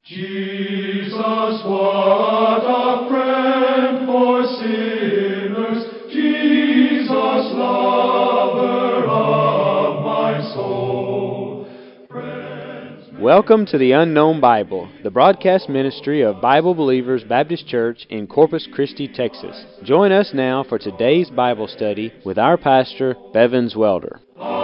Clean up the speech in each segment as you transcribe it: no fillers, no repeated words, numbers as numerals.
Jesus, what a friend for sinners, Jesus, lover of my soul. Welcome to the Unknown Bible, the broadcast ministry of Bible Believers Baptist Church in Corpus Christi, Texas. Join us now for today's Bible study with our pastor, Bevins Welder.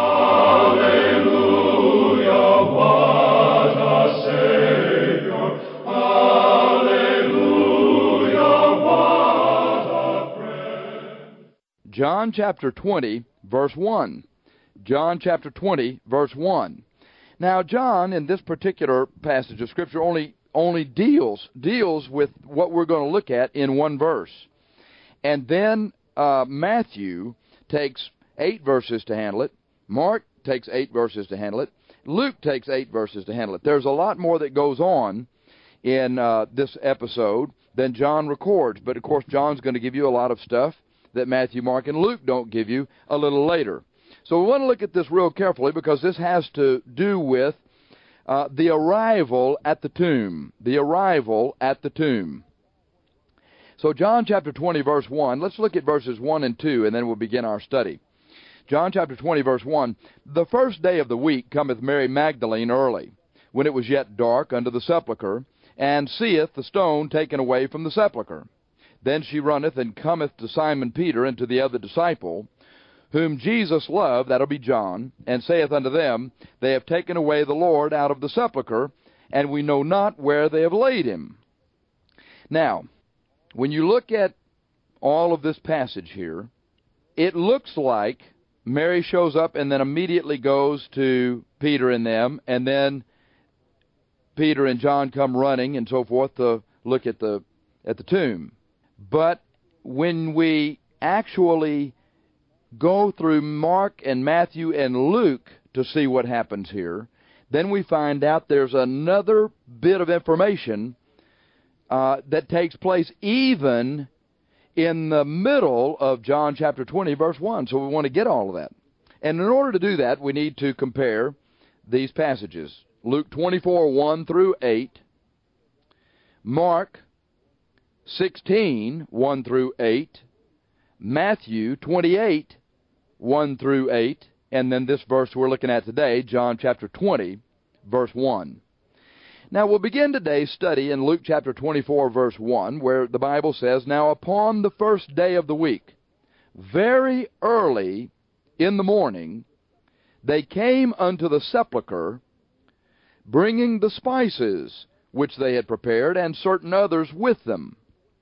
John chapter 20, verse 1. John chapter 20, verse 1. Now, John, in this particular passage of Scripture, only deals with what we're going to look at in one verse. And then Matthew takes 8 verses to handle it. Mark takes 8 verses to handle it. Luke takes 8 verses to handle it. There's a lot more that goes on in this episode than John records. But, of course, John's going to give you a lot of stuff that Matthew, Mark, and Luke don't give you a little later. So we want to look at this real carefully because this has to do with the arrival at the tomb. The arrival at the tomb. So John chapter 20, verse 1. Let's look at verses 1 and 2, and then we'll begin our study. John chapter 20, verse 1. The first day of the week cometh Mary Magdalene early, when it was yet dark, unto the sepulchre, and seeth the stone taken away from the sepulchre. Then she runneth and cometh to Simon Peter and to the other disciple, whom Jesus loved, that'll be John, and saith unto them, They have taken away the Lord out of the sepulchre, and we know not where they have laid him. Now, when you look at all of this passage here, it looks like Mary shows up and then immediately goes to Peter and them, and then Peter and John come running and so forth to look at the tomb. But when we actually go through Mark and Matthew and Luke to see what happens here, then we find out there's another bit of information that takes place even in the middle of John chapter 20, verse 1. So we want to get all of that. And in order to do that, we need to compare these passages. Luke 24, 1 through 8. Mark 16, 1 through 8, Matthew 28, 1 through 8, and then this verse we're looking at today, John chapter 20, verse 1. Now we'll begin today's study in Luke chapter 24, verse 1, where the Bible says, Now upon the first day of the week, very early in the morning, they came unto the sepulchre, bringing the spices which they had prepared, and certain others with them.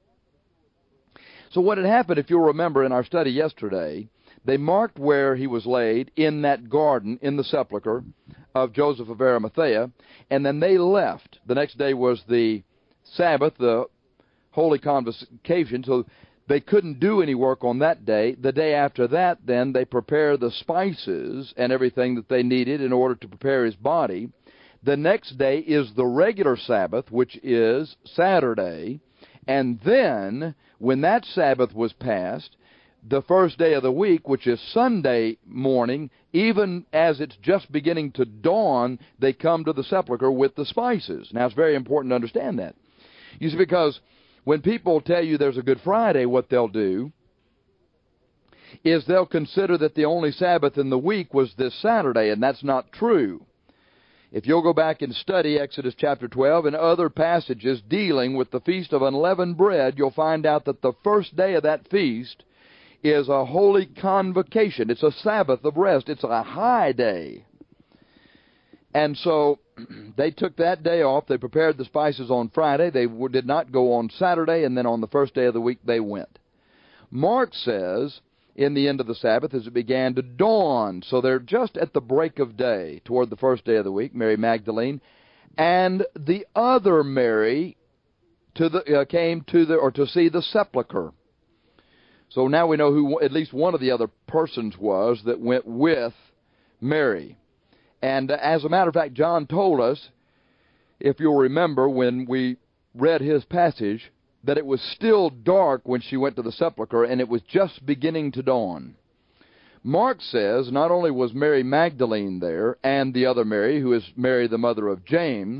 So what had happened, if you'll remember in our study yesterday, they marked where he was laid in that garden, in the sepulchre of Joseph of Arimathea, and then they left. The next day was the Sabbath, the Holy Convocation, so they couldn't do any work on that day. The day after that, then, they prepared the spices and everything that they needed in order to prepare his body. The next day is the regular Sabbath, which is Saturday, and then, when that Sabbath was passed, the first day of the week, which is Sunday morning, even as it's just beginning to dawn, they come to the sepulchre with the spices. Now, it's very important to understand that. You see, because when people tell you there's a Good Friday, what they'll do is they'll consider that the only Sabbath in the week was this Saturday, and that's not true. If you'll go back and study Exodus chapter 12 and other passages dealing with the Feast of Unleavened Bread, you'll find out that the first day of that feast is a holy convocation. It's a Sabbath of rest. It's a high day. And so they took that day off. They prepared the spices on Friday. They did not go on Saturday, and then on the first day of the week they went. Mark says, in the end of the Sabbath, as it began to dawn. So they're just at the break of day, toward the first day of the week, Mary Magdalene, and the other Mary came to see the sepulchre. So now we know who at least one of the other persons was that went with Mary. And as a matter of fact, John told us, if you'll remember when we read his passage, that it was still dark when she went to the sepulchre, and it was just beginning to dawn. Mark says not only was Mary Magdalene there, and the other Mary, who is Mary the mother of James,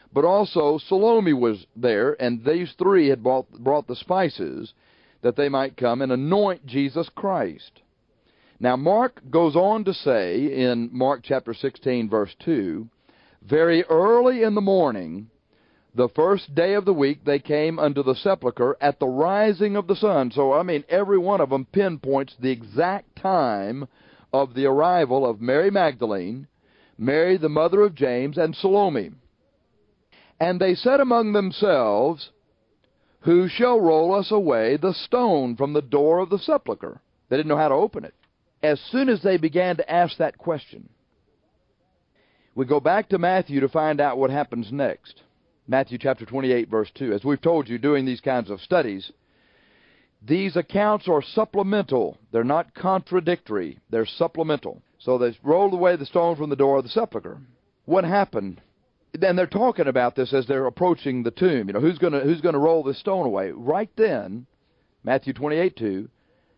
but also Salome was there, and these three had brought the spices that they might come and anoint Jesus Christ. Now, Mark goes on to say in Mark chapter 16, verse 2, very early in the morning, the first day of the week, they came unto the sepulchre at the rising of the sun. So, every one of them pinpoints the exact time of the arrival of Mary Magdalene, Mary the mother of James, and Salome. And they said among themselves, who shall roll us away the stone from the door of the sepulchre? They didn't know how to open it. As soon as they began to ask that question, we go back to Matthew to find out what happens next. Matthew chapter 28, verse 2. As we've told you, doing these kinds of studies, these accounts are supplemental. They're not contradictory. They're supplemental. So they rolled away the stone from the door of the sepulchre. What happened? And they're talking about this as they're approaching the tomb. Who's going to roll this stone away? Right then, Matthew 28, 2,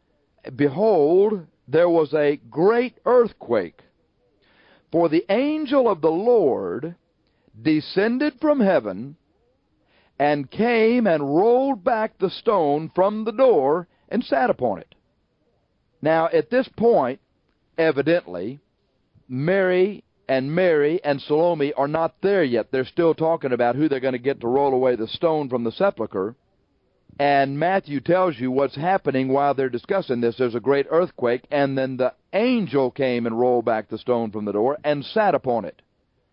behold, there was a great earthquake, for the angel of the Lord descended from heaven and came and rolled back the stone from the door and sat upon it. Now, at this point, evidently, Mary and Salome are not there yet. They're still talking about who they're going to get to roll away the stone from the sepulchre. And Matthew tells you what's happening while they're discussing this. There's a great earthquake, and then the angel came and rolled back the stone from the door and sat upon it.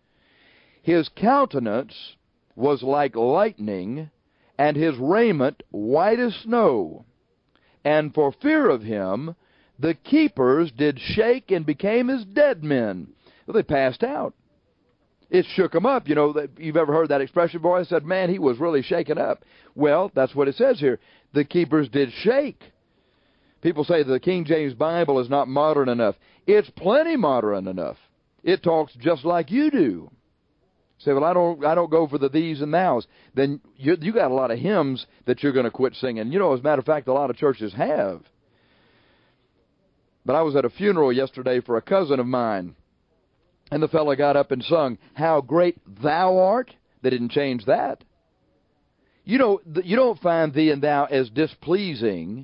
His countenance was like lightning, and his raiment white as snow. And for fear of him, the keepers did shake and became as dead men. Well, they passed out. It shook them up. You've ever heard that expression, boy? I said, man, he was really shaken up. Well, that's what it says here. The keepers did shake. People say the King James Bible is not modern enough. It's plenty modern enough. It talks just like you do. Say, well, I don't go for the these and thous. Then you got a lot of hymns that you're going to quit singing. As a matter of fact, a lot of churches have. But I was at a funeral yesterday for a cousin of mine, and the fellow got up and sung, How Great Thou Art. They didn't change that. You don't find thee and thou as displeasing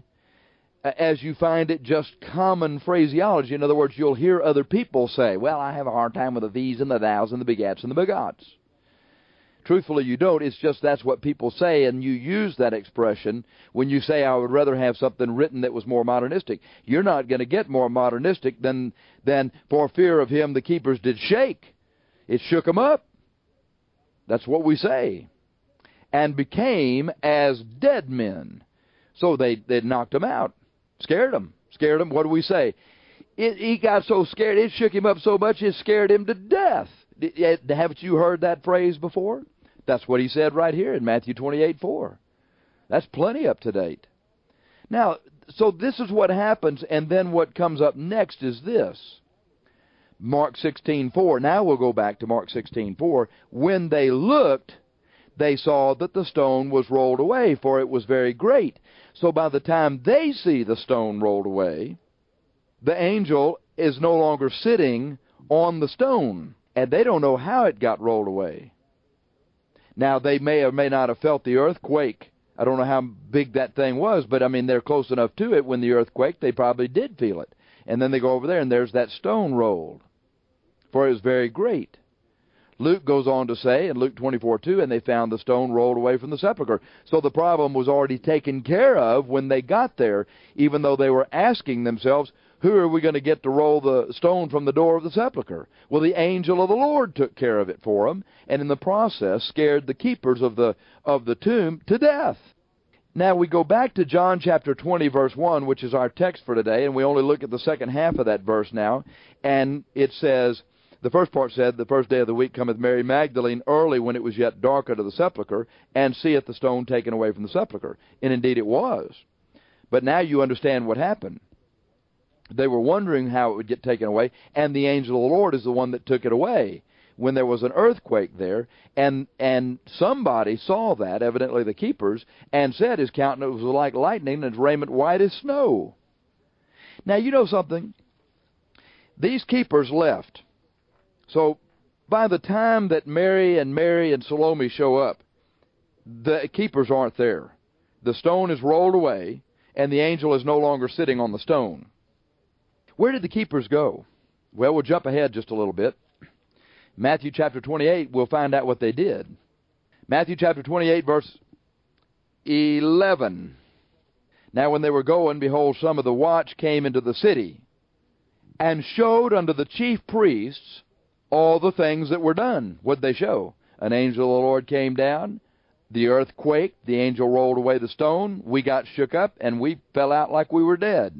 as you find it just common phraseology. In other words, you'll hear other people say, well, I have a hard time with the these and the thous and the begats and the begots. Truthfully, you don't. It's just that's what people say, and you use that expression when you say, I would rather have something written that was more modernistic. You're not going to get more modernistic than for fear of him the keepers did shake. It shook them up. That's what we say. And became as dead men. So they knocked them out. Scared him. What do we say? He got so scared, it shook him up so much, it scared him to death. Haven't you heard that phrase before? That's what he said right here in Matthew 28:4. That's plenty up to date. Now, so this is what happens, and then what comes up next is this. Mark 16:4. Now we'll go back to Mark 16:4. When they looked, they saw that the stone was rolled away, for it was very great. So by the time they see the stone rolled away, the angel is no longer sitting on the stone, and they don't know how it got rolled away. Now, they may or may not have felt the earthquake. I don't know how big that thing was, but they're close enough to it. When the earthquake, they probably did feel it. And then they go over there, and there's that stone rolled, for it was very great. Luke goes on to say in Luke 24:2, and they found the stone rolled away from the sepulchre. So the problem was already taken care of when they got there, even though they were asking themselves, who are we going to get to roll the stone from the door of the sepulchre? Well, the angel of the Lord took care of it for them, and in the process scared the keepers of the tomb to death. Now we go back to John chapter 20, verse 1, which is our text for today, and we only look at the second half of that verse now, and it says, the first part said, the first day of the week cometh Mary Magdalene early when it was yet dark unto the sepulchre, and seeth the stone taken away from the sepulchre. And indeed it was. But now you understand what happened. They were wondering how it would get taken away, and the angel of the Lord is the one that took it away when there was an earthquake there, and somebody saw that, evidently the keepers, and said his countenance was like lightning and his raiment white as snow. Now, you know something? These keepers left. So by the time that Mary and Salome show up, the keepers aren't there. The stone is rolled away, and the angel is no longer sitting on the stone. Where did the keepers go? Well, we'll jump ahead just a little bit. Matthew chapter 28, we'll find out what they did. Matthew chapter 28, verse 11. Now when they were going, behold, some of the watch came into the city, and showed unto the chief priests all the things that were done. What'd they show? An angel of the Lord came down, the earth quaked, the angel rolled away the stone, we got shook up, and we fell out like we were dead.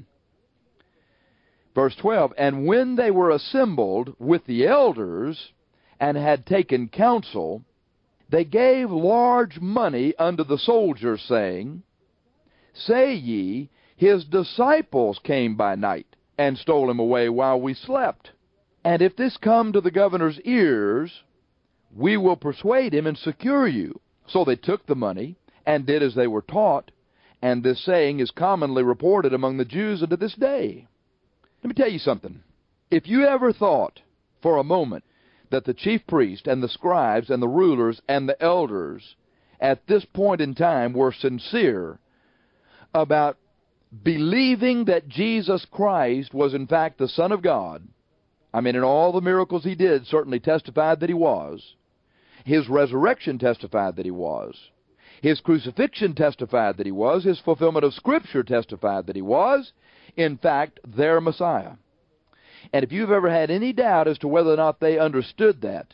Verse 12, and when they were assembled with the elders, and had taken counsel, they gave large money unto the soldiers, saying, Say ye, his disciples came by night, and stole him away while we slept. And if this come to the governor's ears, we will persuade him and secure you. So they took the money, and did as they were taught, and this saying is commonly reported among the Jews unto this day. Let me tell you something. If you ever thought for a moment that the chief priest and the scribes and the rulers and the elders at this point in time were sincere about believing that Jesus Christ was in fact the Son of God, I mean, and all the miracles he did certainly testified that he was. His resurrection testified that he was. His crucifixion testified that he was. His fulfillment of Scripture testified that he was, in fact, their Messiah. And if you've ever had any doubt as to whether or not they understood that,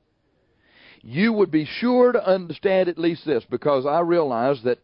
you would be sure to understand at least this, because I realize that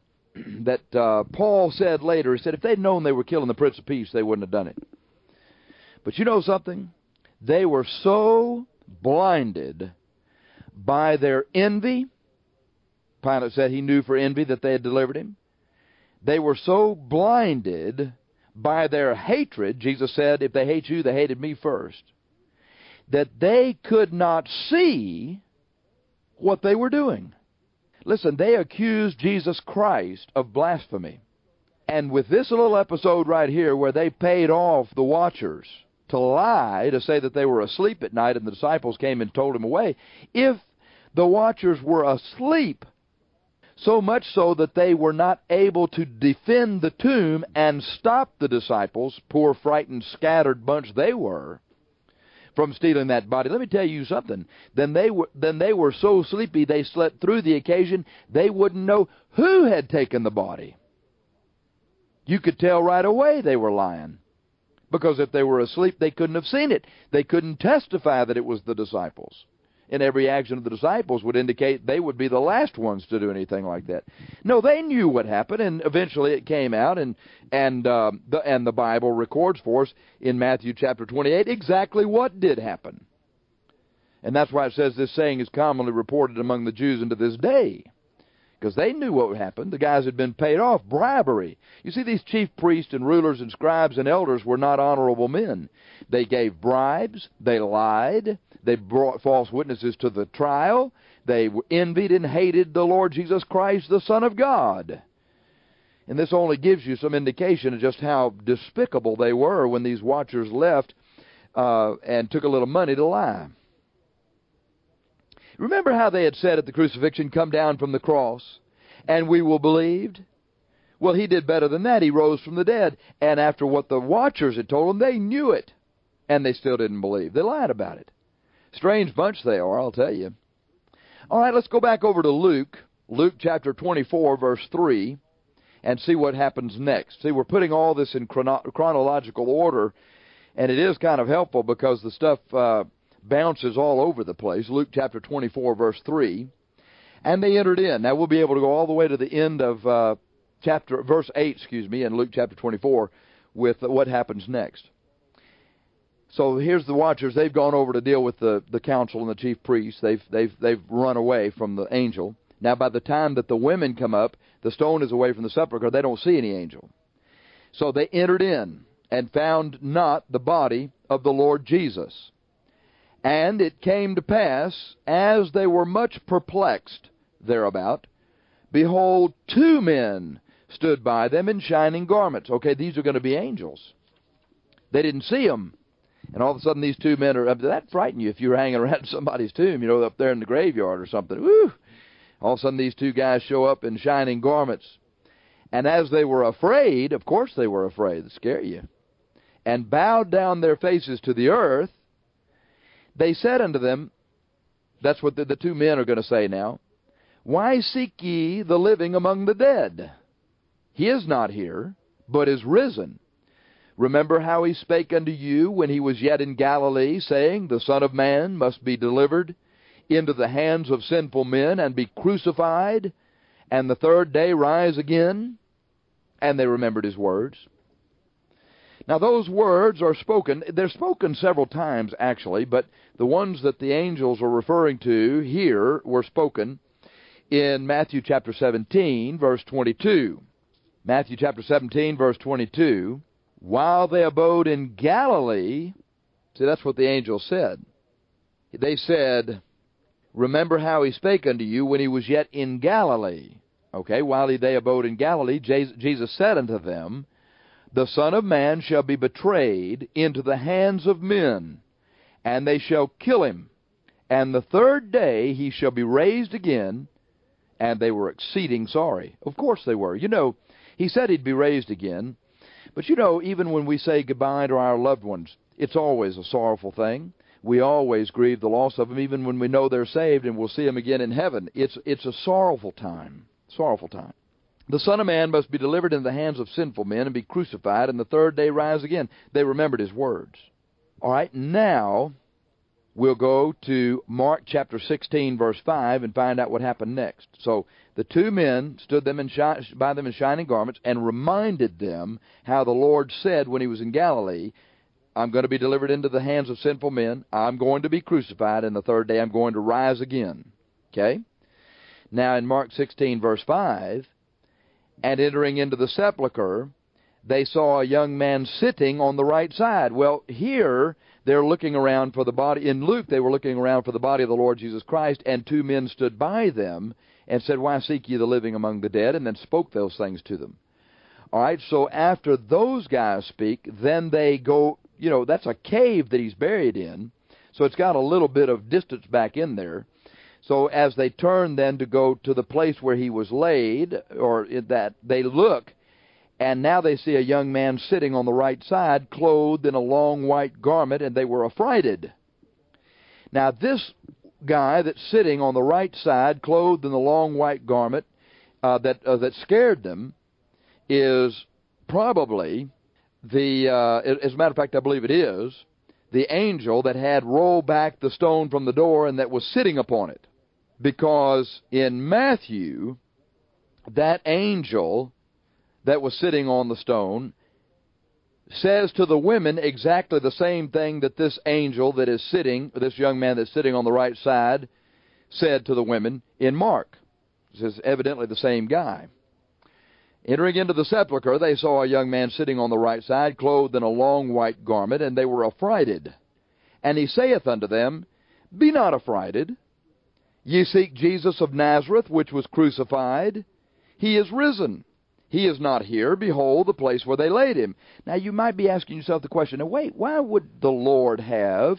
Paul said later, he said, if they'd known they were killing the Prince of Peace, they wouldn't have done it. But you know something? They were so blinded by their envy. Pilate said he knew for envy that they had delivered him. They were so blinded by their hatred, Jesus said, if they hate you, they hated me first, that they could not see what they were doing. Listen, they accused Jesus Christ of blasphemy. And with this little episode right here where they paid off the watchers to lie, to say that they were asleep at night and the disciples came and told him away, if the watchers were asleep, so much so that they were not able to defend the tomb and stop the disciples, poor, frightened, scattered bunch they were, from stealing that body. Let me tell you something. Then they were so sleepy they slept through the occasion, they wouldn't know who had taken the body. You could tell right away they were lying, because if they were asleep, they couldn't have seen it. They couldn't testify that it was the disciples. And every action of the disciples would indicate they would be the last ones to do anything like that. No, they knew what happened, and eventually it came out, and the Bible records for us in Matthew chapter 28 exactly what did happen. And that's why it says this saying is commonly reported among the Jews unto this day, because they knew what happened. The guys had been paid off, bribery. You see, these chief priests and rulers and scribes and elders were not honorable men. They gave bribes, they lied, they brought false witnesses to the trial, they envied and hated the Lord Jesus Christ, the Son of God. And this only gives you some indication of just how despicable they were when these watchers left and took a little money to lie. Remember how they had said at the crucifixion, come down from the cross, and we will believe? Well, he did better than that. He rose from the dead. And after what the watchers had told them, they knew it. And they still didn't believe. They lied about it. Strange bunch they are, I'll tell you. All right, let's go back over to Luke. Luke chapter 24, verse 3, and see what happens next. See, we're putting all this in chronological order, and it is kind of helpful because the stuff bounces all over the place. Luke chapter 24, verse 3. And they entered in. Now, we'll be able to go all the way to the end of verse 8, in Luke chapter 24 with what happens next. So here's the watchers. They've gone over to deal with the council and the chief priests. They've run away from the angel. Now, by the time that the women come up, the stone is away from the sepulchre. They don't see any angel. So they entered in and found not the body of the Lord Jesus. And it came to pass, as they were much perplexed thereabout, behold, 2 men stood by them in shining garments. Okay, these are going to be angels. They didn't see them. And all of a sudden these two men are, that frighten you if you were hanging around somebody's tomb, up there in the graveyard or something. Woo! All of a sudden these two guys show up in shining garments. And as they were afraid, of course they were afraid, to scare you, and bowed down their faces to the earth, they said unto them, that's what the two men are going to say now, why seek ye the living among the dead? He is not here, but is risen. Remember how he spake unto you when he was yet in Galilee, saying, the Son of Man must be delivered into the hands of sinful men, and be crucified, and the third day rise again? And they remembered his words. Now those words are spoken, they're spoken several times actually, but the ones that the angels are referring to here were spoken in Matthew chapter 17, verse 22. Matthew chapter 17, verse 22, while they abode in Galilee, see, that's what the angels said. They said, remember how he spake unto you when he was yet in Galilee. Okay, while they abode in Galilee, Jesus said unto them, the Son of Man shall be betrayed into the hands of men, and they shall kill him. And the third day he shall be raised again. And they were exceeding sorry. Of course they were. He said he'd be raised again. But even when we say goodbye to our loved ones, it's always a sorrowful thing. We always grieve the loss of them, even when we know they're saved and we'll see them again in heaven. It's a sorrowful time. Sorrowful time. The Son of Man must be delivered into the hands of sinful men and be crucified, and the third day rise again. They remembered his words. All right, now we'll go to Mark chapter 16, verse 5, and find out what happened next. So the two men stood by them in shining garments and reminded them how the Lord said when he was in Galilee, I'm going to be delivered into the hands of sinful men. I'm going to be crucified, and the third day I'm going to rise again. Okay? Now in Mark 16, verse 5, and entering into the sepulchre, they saw a young man sitting on the right side. Well, here they're looking around for the body. In Luke, they were looking around for the body of the Lord Jesus Christ, and two men stood by them and said, why seek ye the living among the dead? And then spoke those things to them. All right, so after those guys speak, then they go, that's a cave that he's buried in, so it's got a little bit of distance back in there. So as they turn then to go to the place where he was laid, or that they look, and now they see a young man sitting on the right side, clothed in a long white garment, and they were affrighted. Now this guy that's sitting on the right side, clothed in the long white garment, that scared them, is probably as a matter of fact, I believe it is, the angel that had rolled back the stone from the door and that was sitting upon it. Because in Matthew, that angel that was sitting on the stone says to the women exactly the same thing that this angel that is sitting, this young man that's sitting on the right side, said to the women in Mark. This is evidently the same guy. Entering into the sepulchre, they saw a young man sitting on the right side, clothed in a long white garment, and they were affrighted. And he saith unto them, Be not affrighted. Ye seek Jesus of Nazareth, which was crucified. He is risen. He is not here. Behold, the place where they laid him. Now, you might be asking yourself the question, now, wait, why would the Lord have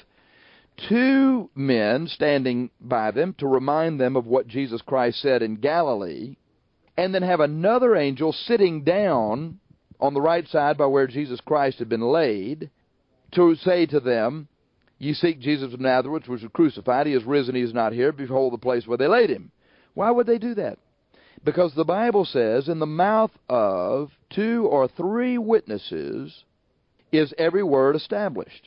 two men standing by them to remind them of what Jesus Christ said in Galilee, and then have another angel sitting down on the right side by where Jesus Christ had been laid to say to them, Ye seek Jesus of Nazareth, which was crucified. He is risen. He is not here. Behold the place where they laid him. Why would they do that? Because the Bible says, in the mouth of 2 or 3 witnesses is every word established.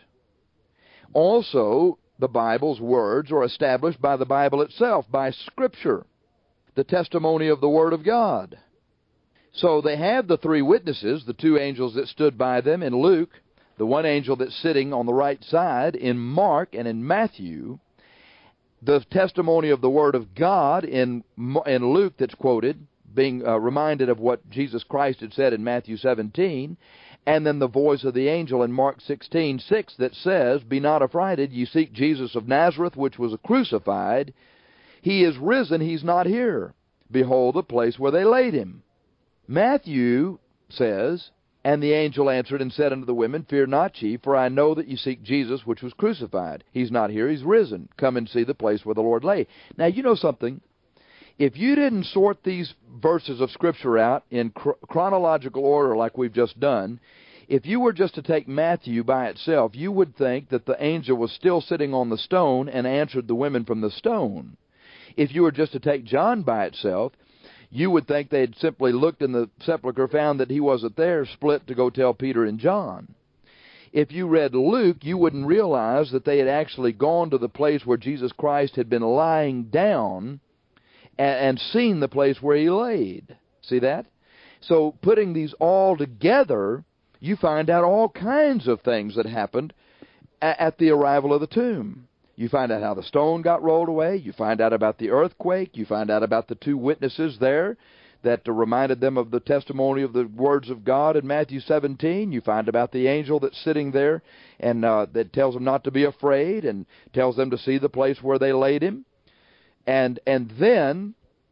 Also, the Bible's words are established by the Bible itself, by Scripture, the testimony of the Word of God. So they have the 3 witnesses, the 2 angels that stood by them in Luke, the 1 angel that's sitting on the right side in Mark and in Matthew, the testimony of the Word of God in Luke that's quoted, being reminded of what Jesus Christ had said in Matthew 17, and then the voice of the angel in Mark 16:6 that says, Be not affrighted, ye seek Jesus of Nazareth, which was crucified. He is risen, he's not here. Behold the place where they laid him. Matthew says, And the angel answered and said unto the women, Fear not ye, for I know that ye seek Jesus, which was crucified. He's not here, he's risen. Come and see the place where the Lord lay. Now, you know something? If you didn't sort these verses of Scripture out in chronological order like we've just done, if you were just to take Matthew by itself, you would think that the angel was still sitting on the stone and answered the women from the stone. If you were just to take John by itself, you would think they had simply looked in the sepulchre, found that he wasn't there, split to go tell Peter and John. If you read Luke, you wouldn't realize that they had actually gone to the place where Jesus Christ had been lying down and seen the place where he laid. See that? So putting these all together, you find out all kinds of things that happened at the arrival of the tomb. You find out how the stone got rolled away. You find out about the earthquake. You find out about the two witnesses there that reminded them of the testimony of the words of God in Matthew 17. You find about the angel that's sitting there and that tells them not to be afraid and tells them to see the place where they laid him. And then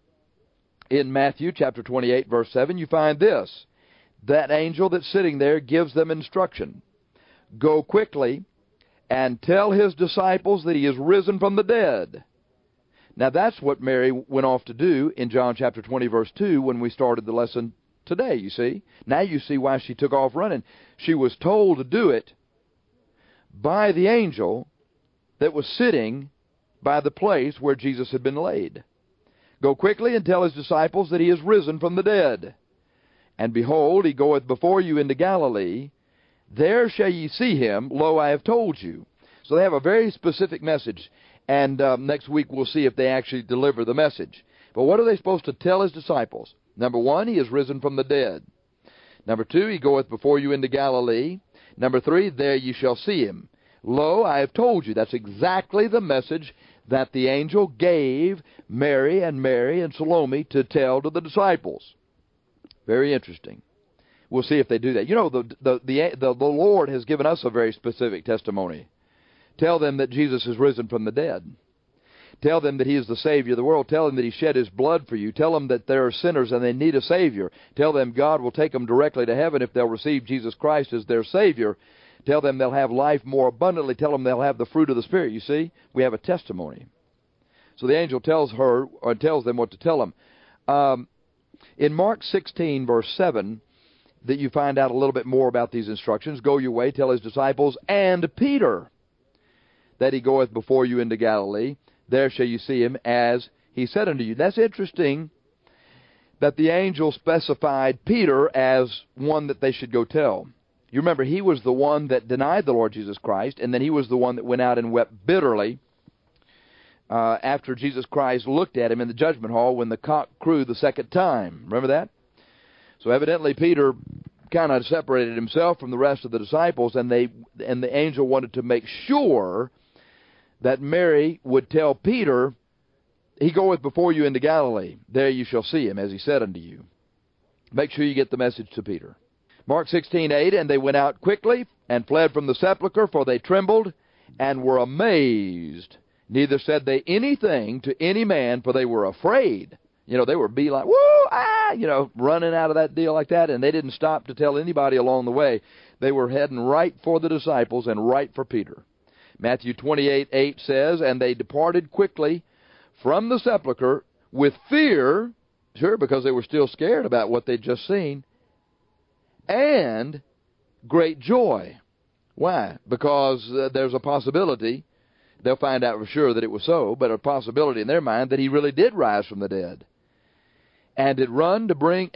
in Matthew chapter 28, verse 7, you find this. That angel that's sitting there gives them instruction. Go quickly and tell his disciples that he is risen from the dead. Now that's what Mary went off to do in John chapter 20, verse 2 when we started the lesson today, you see. Now you see why she took off running. She was told to do it by the angel that was sitting by the place where Jesus had been laid. Go quickly and tell his disciples that he is risen from the dead. And behold, he goeth before you into Galilee. There shall ye see him. Lo, I have told you. So they have a very specific message. And next week we'll see if they actually deliver the message. But what are they supposed to tell his disciples? Number one, he is risen from the dead. Number two, he goeth before you into Galilee. Number three, there ye shall see him. Lo, I have told you. That's exactly the message that the angel gave Mary and Salome to tell to the disciples. Very interesting. We'll see if they do that. You know, the Lord has given us a very specific testimony. Tell them that Jesus is risen from the dead. Tell them that he is the Savior of the world. Tell them that he shed his blood for you. Tell them that they are sinners and they need a Savior. Tell them God will take them directly to heaven if they'll receive Jesus Christ as their Savior. Tell them they'll have life more abundantly. Tell them they'll have the fruit of the Spirit. You see, we have a testimony. So the angel tells them what to tell them. In Mark 16, verse 7, that you find out a little bit more about these instructions. Go your way, tell his disciples, and Peter, that he goeth before you into Galilee. There shall you see him, as he said unto you. That's interesting that the angel specified Peter as one that they should go tell. You remember, he was the one that denied the Lord Jesus Christ, and then he was the one that went out and wept bitterly after Jesus Christ looked at him in the judgment hall when the cock crew the second time. Remember that? So evidently Peter kind of separated himself from the rest of the disciples, and the angel wanted to make sure that Mary would tell Peter, he goeth before you into Galilee. There you shall see him, as he said unto you. Make sure you get the message to Peter. Mark 16:8, and they went out quickly and fled from the sepulchre, for they trembled and were amazed. Neither said they anything to any man, for they were afraid. You know, they were like, woo, ah, you know, running out of that deal like that, and they didn't stop to tell anybody along the way. They were heading right for the disciples and right for Peter. Matthew 28:8 says, and they departed quickly from the sepulchre with fear, sure, because they were still scared about what they'd just seen, and great joy. Why? Because there's a possibility, they'll find out for sure that it was so, but a possibility in their mind that he really did rise from the dead. And did run,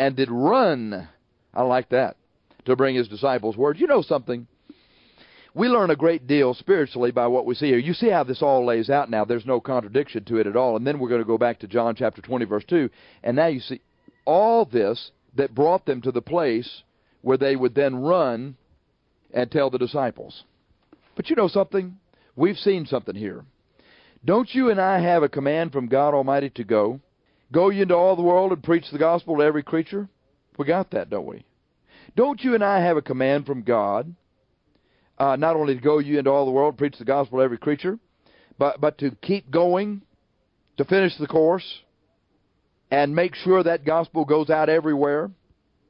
I like that, to bring his disciples word. You know something? We learn a great deal spiritually by what we see here. You see how this all lays out now. There's no contradiction to it at all. And then we're going to go back to John chapter 20, verse 2. And now you see all this that brought them to the place where they would then run and tell the disciples. But you know something? We've seen something here. Don't you and I have a command from God Almighty to go? Go ye into all the world and preach the gospel to every creature? We got that, don't we? Don't you and I have a command from God, not only to go ye into all the world and preach the gospel to every creature, but to keep going, to finish the course, and make sure that gospel goes out everywhere?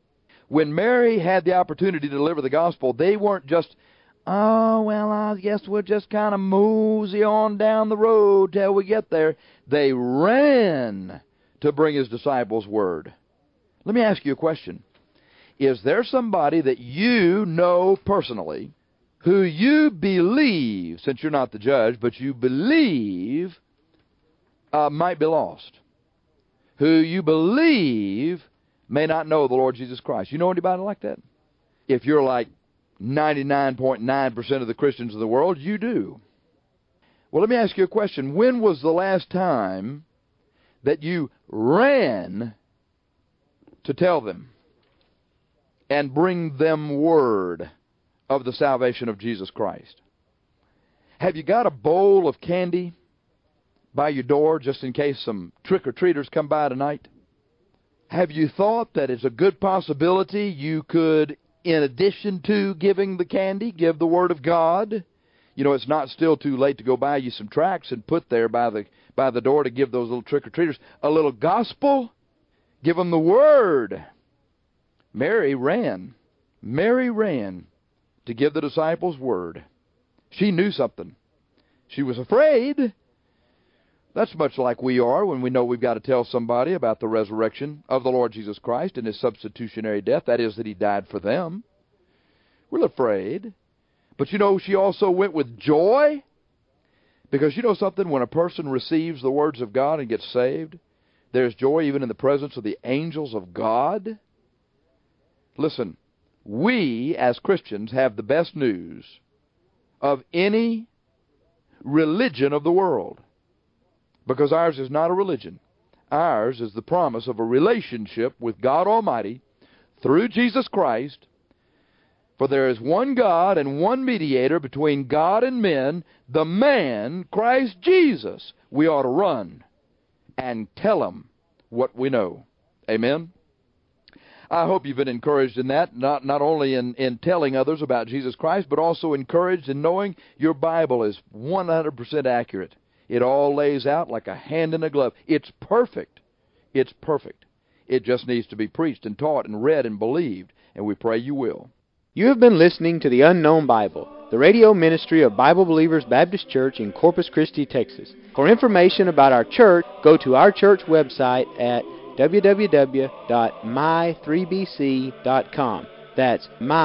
When Mary had the opportunity to deliver the gospel, they weren't just, oh, well, I guess we'll just kind of mosey on down the road till we get there. They ran to bring his disciples word. Let me ask you a question. Is there somebody that you know personally who you believe, since you're not the judge, but you believe might be lost? Who you believe may not know the Lord Jesus Christ? You know anybody like that? If you're like 99.9% of the Christians of the world, you do. Well, let me ask you a question. When was the last time that you ran to tell them and bring them word of the salvation of Jesus Christ? Have you got a bowl of candy by your door just in case some trick-or-treaters come by tonight? Have you thought that it's a good possibility you could, in addition to giving the candy, give the Word of God? You know, it's not still too late to go buy you some tracts and put there by the door to give those little trick-or-treaters a little gospel. Give them the Word. Mary ran to give the disciples word. She knew something. She was afraid. That's much like we are when we know we've got to tell somebody about the resurrection of the Lord Jesus Christ and his substitutionary death. That is, that he died for them. We're afraid. But you know, she also went with joy. Because you know something? When a person receives the words of God and gets saved, there's joy even in the presence of the angels of God. Listen, we as Christians have the best news of any religion of the world. Because ours is not a religion. Ours is the promise of a relationship with God Almighty through Jesus Christ. For there is one God and one mediator between God and men, the man, Christ Jesus. We ought to run and tell him what we know. Amen? I hope you've been encouraged in that, not only in telling others about Jesus Christ, but also encouraged in knowing your Bible is 100% accurate. It all lays out like a hand in a glove. It's perfect. It's perfect. It just needs to be preached and taught and read and believed, and we pray you will. You have been listening to the Unknown Bible, the radio ministry of Bible Believers Baptist Church in Corpus Christi, Texas. For information about our church, go to our church website at www.my3bc.com. That's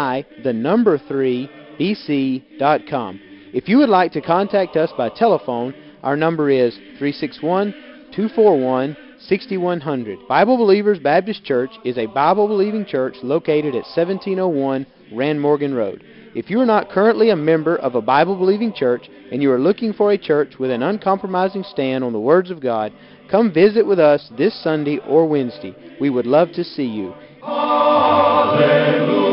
my3bc.com. If you would like to contact us by telephone, our number is 361-241-6100. Bible Believers Baptist Church is a Bible-believing church located at 1701 Rand Morgan Road. If you are not currently a member of a Bible-believing church and you are looking for a church with an uncompromising stand on the words of God, come visit with us this Sunday or Wednesday. We would love to see you. Hallelujah.